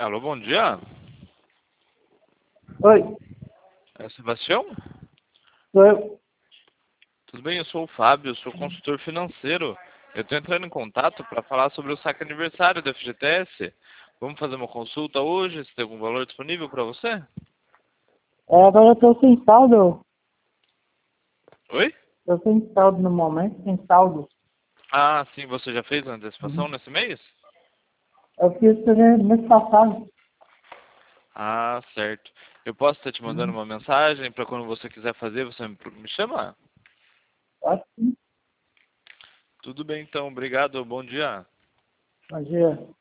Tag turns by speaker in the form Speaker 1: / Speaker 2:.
Speaker 1: Alô, bom dia.
Speaker 2: Oi,
Speaker 1: É Sebastião?
Speaker 2: sou eu.
Speaker 1: Tudo bem? Eu sou o Fábio, sou consultor financeiro. Eu estou entrando em contato para falar sobre o saque aniversário da FGTS. Vamos fazer uma consulta hoje? Se tem algum valor disponível para você?
Speaker 2: Agora eu tô sem saldo.
Speaker 1: Oi?
Speaker 2: Tô sem saldo no momento, sem saldo.
Speaker 1: Ah, sim, você já fez a antecipação
Speaker 2: Uhum.
Speaker 1: nesse mês?
Speaker 2: Eu fiz fazer mês passado.
Speaker 1: Ah, certo. Eu posso estar te mandando
Speaker 2: Uhum.
Speaker 1: uma mensagem para quando você quiser fazer, você me chama?
Speaker 2: Acho que sim.
Speaker 1: Tudo bem, então. Obrigado. Bom dia.
Speaker 2: Bom dia.